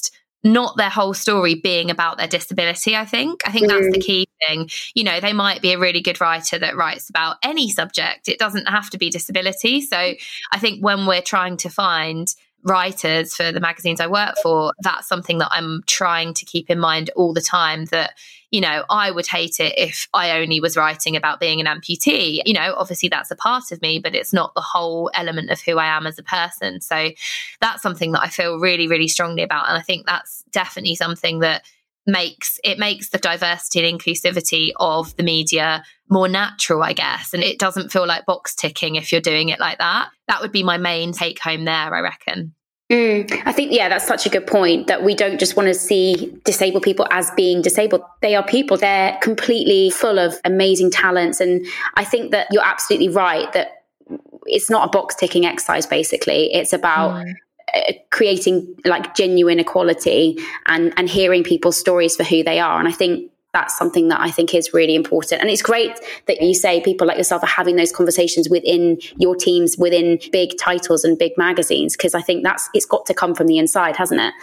their whole story being about their disability. I think that's the key thing. You know, they might be a really good writer that writes about any subject. It doesn't have to be disability. So I think when we're trying to find writers for the magazines I work for, that's something that I'm trying to keep in mind all the time, that, you know, I would hate it if I only was writing about being an amputee. You know, obviously that's a part of me, but it's not the whole element of who I am as a person. So that's something that I feel really, really strongly about. And I think that's definitely something that makes the diversity and inclusivity of the media more natural, I guess. And it doesn't feel like box ticking if you're doing it like that. That would be my main take home there, I reckon. I think, that's such a good point, that we don't just want to see disabled people as being disabled. They are people. They're completely full of amazing talents. And I think that you're absolutely right, that it's not a box ticking exercise, basically. It's about creating like genuine equality and hearing people's stories for who they are. And I think that's something that I think is really important. And it's great that you say people like yourself are having those conversations within your teams, within big titles and big magazines, because I think it's got to come from the inside, hasn't it?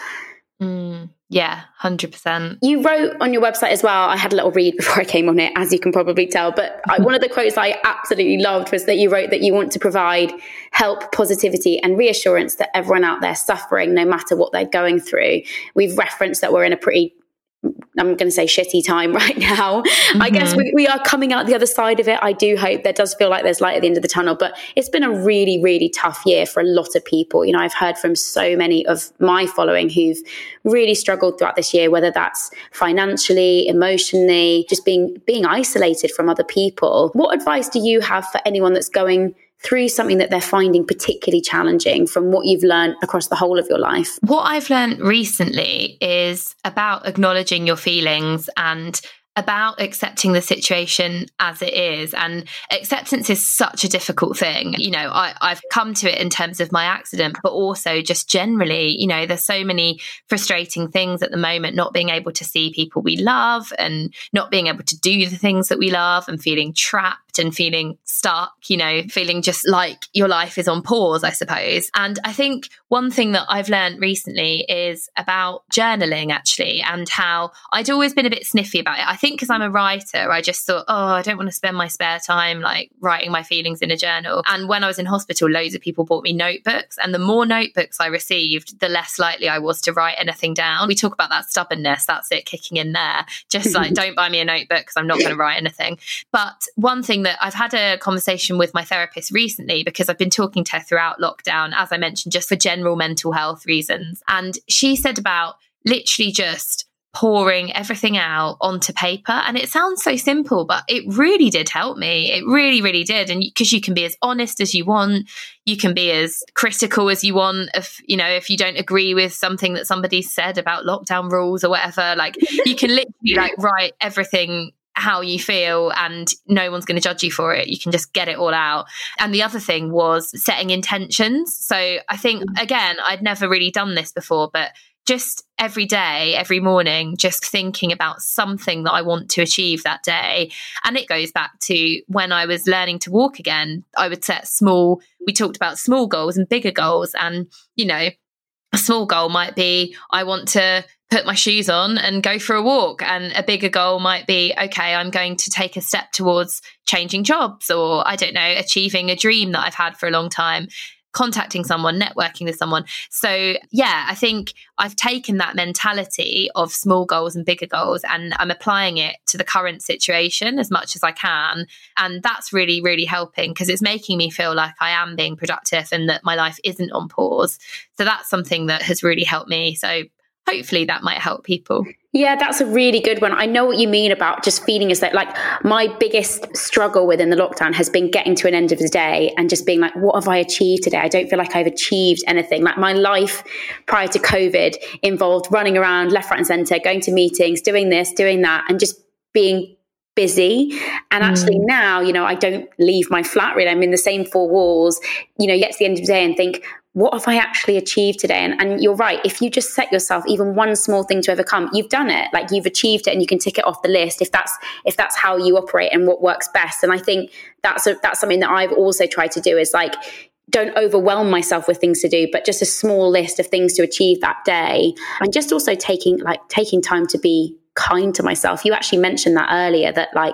Yeah, 100%. You wrote on your website as well, I had a little read before I came on it, as you can probably tell, but one of the quotes I absolutely loved was that you wrote that you want to provide help, positivity and reassurance to everyone out there suffering, no matter what they're going through. We've referenced that we're in a pretty, I'm going to say, shitty time right now. I guess we are coming out the other side of it. I do hope. There does feel like there's light at the end of the tunnel, but it's been a really, really tough year for a lot of people. You know, I've heard from so many of my following who've really struggled throughout this year, whether that's financially, emotionally, just being isolated from other people. What advice do you have for anyone that's going through something that they're finding particularly challenging from what you've learned across the whole of your life? What I've learned recently is about acknowledging your feelings and about accepting the situation as it is. And acceptance is such a difficult thing. You know, I've come to it in terms of my accident, but also just generally, you know, there's so many frustrating things at the moment, not being able to see people we love and not being able to do the things that we love and feeling trapped and feeling stuck, you know, feeling just like your life is on pause, I suppose. And I think one thing that I've learned recently is about journaling, actually, and how I'd always been a bit sniffy about it. I think because I'm a writer, I just thought, I don't want to spend my spare time like writing my feelings in a journal. And when I was in hospital, loads of people bought me notebooks, and the more notebooks I received, the less likely I was to write anything down. We talk about that stubbornness, that's it kicking in there. Just like, don't buy me a notebook because I'm not going to write anything. But one thing that I've had a conversation with my therapist recently, because I've been talking to her throughout lockdown, as I mentioned, just for general mental health reasons. And she said about literally just pouring everything out onto paper. And it sounds so simple, but it really did help me. It really, really did. And because you can be as honest as you want, you can be as critical as you want. If you don't agree with something that somebody said about lockdown rules or whatever, like you can literally like write everything how you feel and no one's going to judge you for it. You can just get it all out. And the other thing was setting intentions. So I think, again, I'd never really done this before, but just every day, every morning, just thinking about something that I want to achieve that day. And it goes back to when I was learning to walk again, I would set we talked about small goals and bigger goals. And, you know, a small goal might be, I want to put my shoes on and go for a walk. And a bigger goal might be, okay, I'm going to take a step towards changing jobs, or I don't know, achieving a dream that I've had for a long time, contacting someone, networking with someone. So yeah, I think I've taken that mentality of small goals and bigger goals, and I'm applying it to the current situation as much as I can. And that's really, really helping, because it's making me feel like I am being productive and that my life isn't on pause. So that's something that has really helped me. So hopefully that might help people. Yeah, that's a really good one. I know what you mean about just feeling as though, like, my biggest struggle within the lockdown has been getting to an end of the day and just being like, what have I achieved today? I don't feel like I've achieved anything. Like, my life prior to COVID involved running around left, right and centre, going to meetings, doing this, doing that, and just being busy. And actually now, you know, I don't leave my flat really. I'm in the same four walls, you know, get to the end of the day and think, what have I actually achieved today? And you're right. If you just set yourself even one small thing to overcome, you've done it. Like, you've achieved it, and you can tick it off the list if that's how you operate and what works best. And I think that's something that I've also tried to do, is like, don't overwhelm myself with things to do, but just a small list of things to achieve that day. And just also taking time to be kind to myself. You actually mentioned that earlier, that like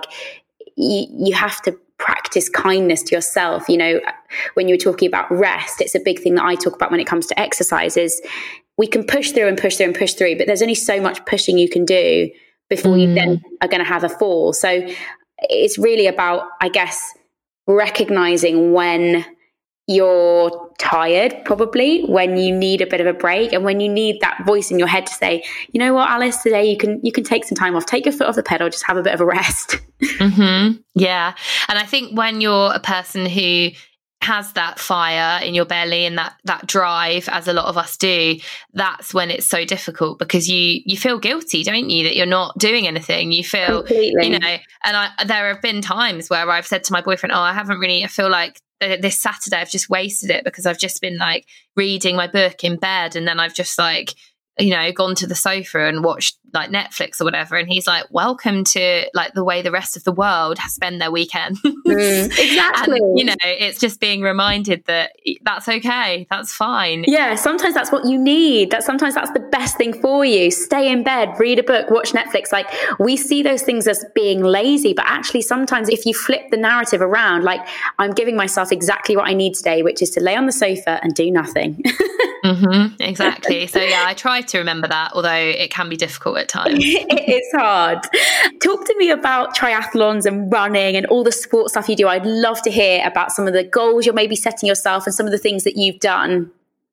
you have to practice kindness to yourself. You know, when you were talking about rest, it's a big thing that I talk about when it comes to exercises. We can push through, but there's only so much pushing you can do before you then are going to have a fall. So it's really about, I guess, recognizing when you're tired, probably when you need a bit of a break, and when you need that voice in your head to say, you know what, Alice, today you can take some time off, take your foot off the pedal, just have a bit of a rest. Yeah. And I think when you're a person who has that fire in your belly and that drive, as a lot of us do, that's when it's so difficult, because you feel guilty, don't you, that you're not doing anything. You feel, completely. You know, and there have been times where I've said to my boyfriend, I feel like this Saturday I've just wasted it because I've just been like reading my book in bed, and then I've just like gone to the sofa and watched like Netflix or whatever. And he's like, welcome to like the way the rest of the world spend their weekend. Exactly. And, it's just being reminded that that's okay. That's fine. Yeah. Sometimes that's what you need. Sometimes that's the best thing for you. Stay in bed, read a book, watch Netflix. Like, we see those things as being lazy, but actually sometimes if you flip the narrative around, like, I'm giving myself exactly what I need today, which is to lay on the sofa and do nothing. Exactly. So yeah, I try to remember that, although it can be difficult at times. It's hard. Talk to me about triathlons and running and all the sport stuff you do. I'd love to hear about some of the goals you're maybe setting yourself and some of the things that you've done.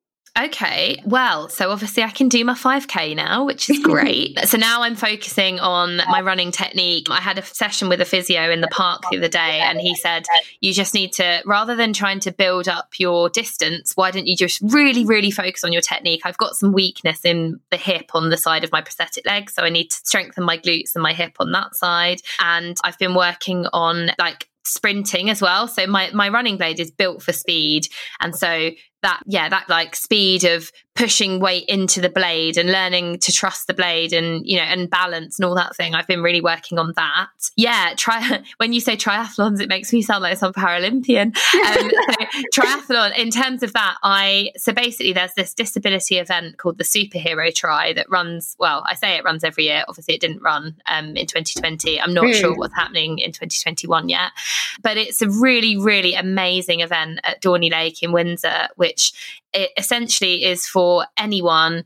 Okay, well, so obviously I can do my 5K now, which is great. So now I'm focusing on my running technique. I had a session with a physio in the park the other day, and he said, you just need to, rather than trying to build up your distance, why don't you just really, really focus on your technique? I've got some weakness in the hip on the side of my prosthetic leg, so I need to strengthen my glutes and my hip on that side. And I've been working on like sprinting as well. So my running blade is built for speed. And so that like speed of pushing weight into the blade and learning to trust the blade and, and balance and all that thing. I've been really working on that. Yeah. When you say triathlons, it makes me sound like some Paralympian. So triathlon, in terms of that, so basically there's this disability event called the Superhero Tri that runs, well, I say it runs every year. Obviously it didn't run in 2020. I'm not sure what's happening in 2021 yet, but it's a really, really amazing event at Dorney Lake in Windsor, which it essentially is for anyone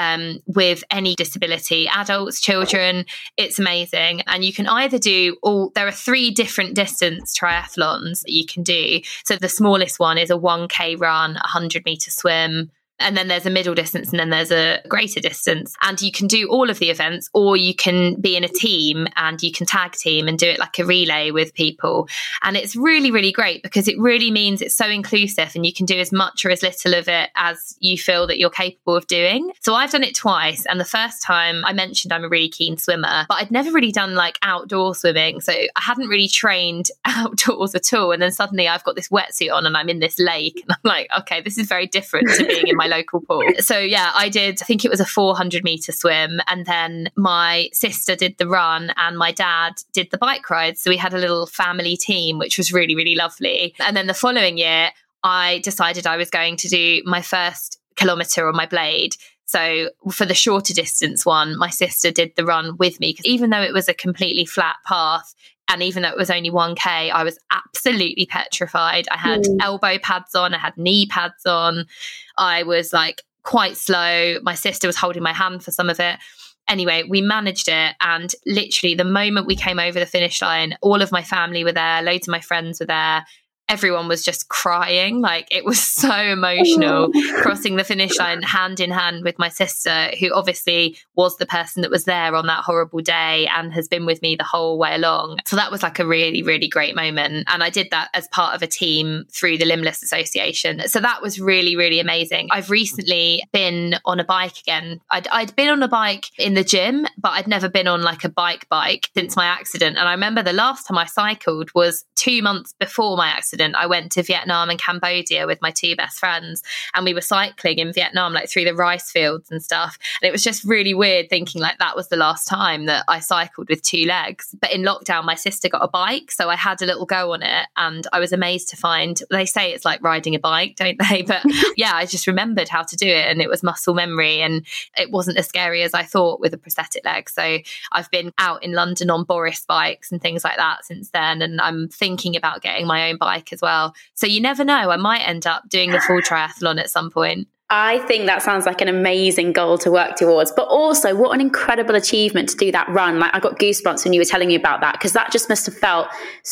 with any disability, adults, children. It's amazing. And you can either there are 3 different distance triathlons that you can do. So the smallest one is a 1K run, 100-meter swim, and then there's a middle distance, and then there's a greater distance. And you can do all of the events, or you can be in a team and you can tag team and do it like a relay with people. And it's really, really great because it really means it's so inclusive and you can do as much or as little of it as you feel that you're capable of doing. So I've done it twice. And the first time I mentioned I'm a really keen swimmer, but I'd never really done like outdoor swimming. So I hadn't really trained outdoors at all. And then suddenly I've got this wetsuit on and I'm in this lake. And I'm like, okay, this is very different to being in my local pool. So yeah, I think it was a 400-meter swim, and then my sister did the run and my dad did the bike ride. So we had a little family team, which was really, really lovely. And then the following year, I decided I was going to do my first kilometre on my blade. So for the shorter distance one, my sister did the run with me, because even though it was a completely flat path, and even though it was only 1K, I was absolutely petrified. I had elbow pads on, I had knee pads on. I was like quite slow. My sister was holding my hand for some of it. Anyway, we managed it. And literally the moment we came over the finish line, all of my family were there, loads of my friends were there. Everyone was just crying. Like, it was so emotional crossing the finish line hand in hand with my sister, who obviously was the person that was there on that horrible day and has been with me the whole way along. So that was like a really, really great moment. And I did that as part of a team through the Limbless Association. So that was really, really amazing. I've recently been on a bike again. I'd been on a bike in the gym, but I'd never been on like a bike since my accident. And I remember the last time I cycled was 2 months before my accident. I went to Vietnam and Cambodia with my 2 best friends, and we were cycling in Vietnam, like through the rice fields and stuff. And it was just really weird thinking like that was the last time that I cycled with 2 legs. But in lockdown, my sister got a bike, so I had a little go on it, and I was amazed to find, they say it's like riding a bike, don't they? But yeah, I just remembered how to do it, and it was muscle memory, and it wasn't as scary as I thought with a prosthetic leg. So I've been out in London on Boris bikes and things like that since then, and I'm thinking about getting my own bike as well. So you never know, I might end up doing the full triathlon at some point. I think that sounds like an amazing goal to work towards, but also what an incredible achievement to do that run. Like, I got goosebumps when you were telling me about that, because that just must have felt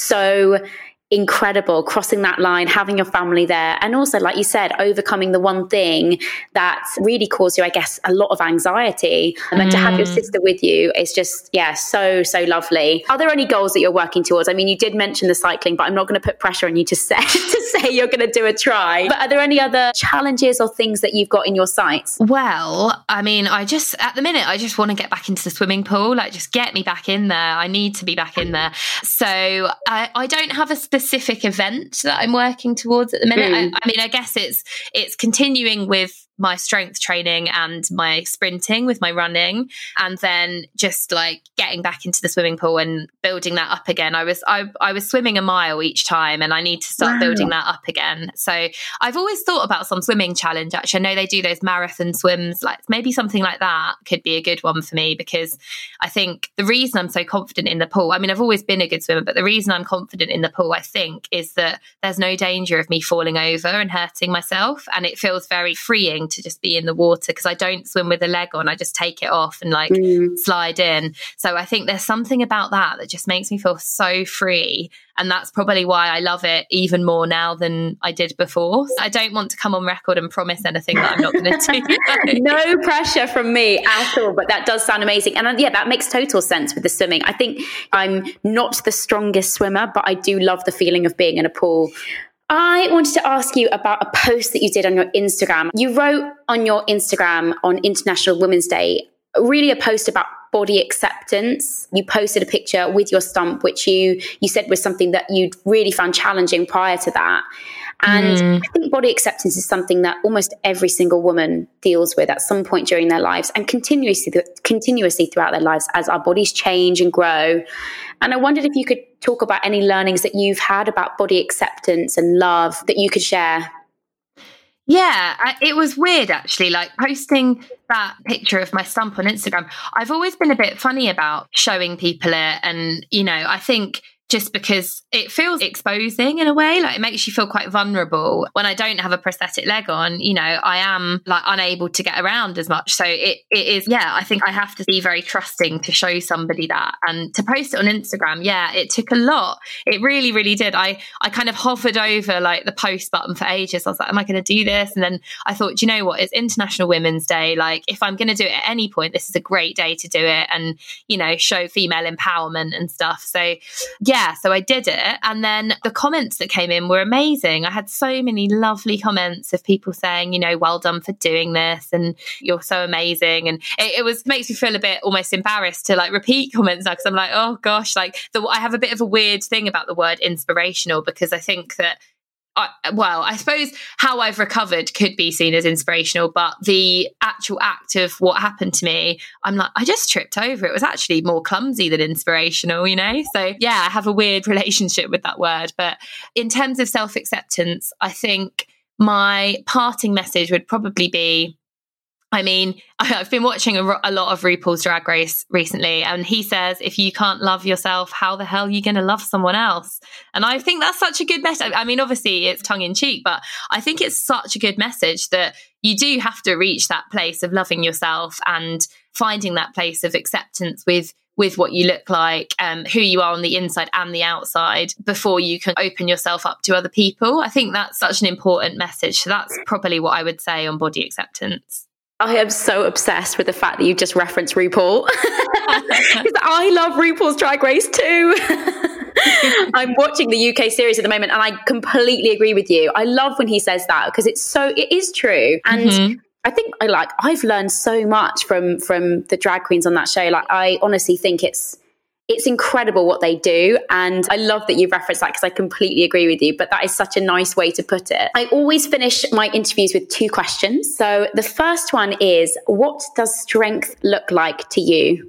so incredible, crossing that line, having your family there, and also, like you said, overcoming the one thing that really caused you, I guess, a lot of anxiety. And then to have your sister with you is just, yeah, so lovely. Are there any goals that you're working towards? I mean, you did mention the cycling, but I'm not going to put pressure on you to say you're going to do a try. But are there any other challenges or things that you've got in your sights? Well, I mean, at the minute, I just want to get back into the swimming pool. Like, just get me back in there. I need to be back in there. So I don't have a specific event that I'm working towards at the minute. I mean, I guess it's continuing with my strength training and my sprinting with my running, and then just like getting back into the swimming pool and building that up again. I was swimming a mile each time, and I need to start building that up again. So I've always thought about some swimming challenge. Actually, I know they do those marathon swims, like maybe something like that could be a good one for me, because I think the reason I'm so confident in the pool, I mean, I've always been a good swimmer, but the reason I'm confident in the pool, I think, is that there's no danger of me falling over and hurting myself, and it feels very freeing to just be in the water, because I don't swim with a leg on. I just take it off and like slide in. So I think there's something about that just makes me feel so free, and that's probably why I love it even more now than I did before. I don't want to come on record and promise anything that I'm not going to do. No pressure from me at all, but that does sound amazing. And yeah, that makes total sense with the swimming. I think I'm not the strongest swimmer, but I do love the feeling of being in a pool. I wanted to ask you about a post that you did on your Instagram. You wrote on your Instagram on International Women's Day, really a post about body acceptance. You posted a picture with your stump, which you said was something that you'd really found challenging prior to that. And I think body acceptance is something that almost every single woman deals with at some point during their lives, and continuously throughout their lives as our bodies change and grow. And I wondered if you could talk about any learnings that you've had about body acceptance and love that you could share. Yeah, it was weird actually, like posting that picture of my stump on Instagram. I've always been a bit funny about showing people it. And, you know, I think just because it feels exposing in a way, like it makes you feel quite vulnerable. When I don't have a prosthetic leg on, you know, I am like unable to get around as much. So it is, yeah, I think I have to be very trusting to show somebody that. And to post it on Instagram, yeah, it took a lot. It really, really did. I kind of hovered over like the post button for ages. I was like, am I going to do this? And then I thought, you know what, it's International Women's Day. Like if I'm going to do it at any point, this is a great day to do it and, you know, show female empowerment and stuff. So yeah, so I did it. And then the comments that came in were amazing. I had so many lovely comments of people saying, you know, well done for doing this and you're so amazing. And it makes me feel a bit almost embarrassed to like repeat comments now, because I'm like, oh gosh, like I have a bit of a weird thing about the word inspirational, because I think that I suppose how I've recovered could be seen as inspirational, but the actual act of what happened to me, I'm like, I just tripped over. It was actually more clumsy than inspirational, you know? So yeah, I have a weird relationship with that word. But in terms of self-acceptance, I think my parting message would probably be, I mean, I've been watching a lot of RuPaul's Drag Race recently, and he says, if you can't love yourself, how the hell are you going to love someone else? And I think that's such a good message. I mean, obviously it's tongue in cheek, but I think it's such a good message that you do have to reach that place of loving yourself and finding that place of acceptance with what you look like, who you are on the inside and the outside, before you can open yourself up to other people. I think that's such an important message. So that's probably what I would say on body acceptance. I am so obsessed with the fact that you just referenced RuPaul. I love RuPaul's Drag Race too. I'm watching the UK series at the moment, and I completely agree with you. I love when he says that, because it is true. And I think I've learned so much from the drag queens on that show. Like, I honestly think it's incredible what they do. And I love that you referenced that, because I completely agree with you. But that is such a nice way to put it. I always finish my interviews with 2 questions. So the first one is, what does strength look like to you?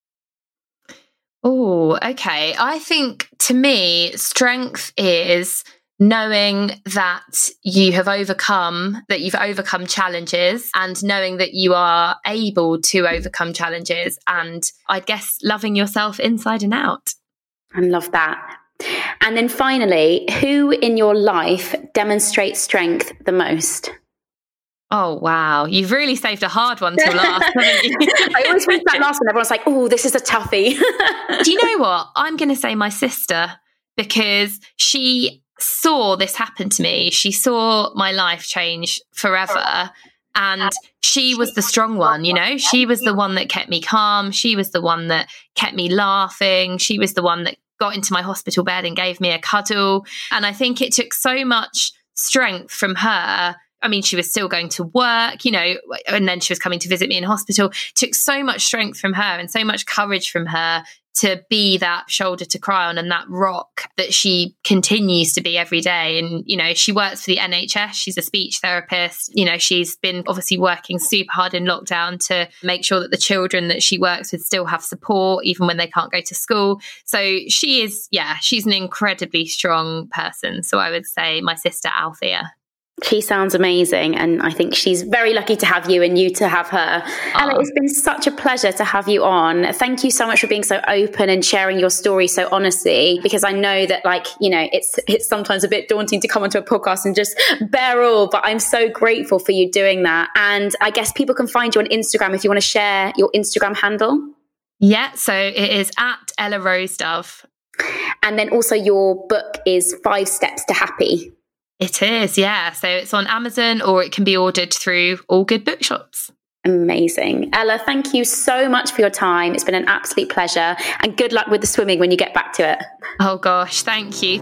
Oh, okay. I think to me, strength is knowing that you've overcome challenges, and knowing that you are able to overcome challenges, and I guess loving yourself inside and out. I love that. And then finally, who in your life demonstrates strength the most? Oh, wow. You've really saved a hard one till last, haven't you? I always read that last one. Everyone's like, oh, this is a toughie. Do you know what? I'm going to say my sister, because she saw this happen to me. She saw my life change forever, and she was the strong one, you know? She was the one that kept me calm. She was the one that kept me laughing. She was the one that got into my hospital bed and gave me a cuddle. And I think it took so much strength from her. I mean, she was still going to work, you know, and then she was coming to visit me in hospital. It took so much strength from her and so much courage from her to be that shoulder to cry on and that rock that she continues to be every day. And, you know, she works for the NHS. She's a speech therapist. You know, she's been obviously working super hard in lockdown to make sure that the children that she works with still have support, even when they can't go to school. So she's an incredibly strong person. So I would say my sister Althea. She sounds amazing, and I think she's very lucky to have you and you to have her. Ella, it's been such a pleasure to have you on. Thank you so much for being so open and sharing your story so honestly, because I know that, like, you know, it's sometimes a bit daunting to come onto a podcast and just bare all, but I'm so grateful for you doing that. And I guess people can find you on Instagram if you want to share your Instagram handle. Yeah, so it is at Ella Rosedove. And then also your book is 5 Steps to Happy. It is, yeah. So it's on Amazon, or it can be ordered through all good bookshops. Amazing. Ella, thank you so much for your time. It's been an absolute pleasure, and good luck with the swimming when you get back to it. Oh gosh, thank you.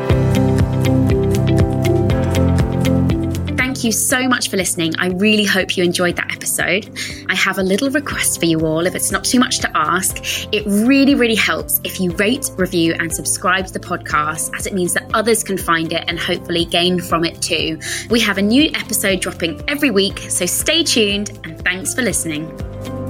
Thank you so much for listening. I really hope you enjoyed that episode. I have a little request for you all, if it's not too much to ask. It really, really helps if you rate, review, and subscribe to the podcast, as it means that others can find it and hopefully gain from it too. We have a new episode dropping every week, so stay tuned and thanks for listening.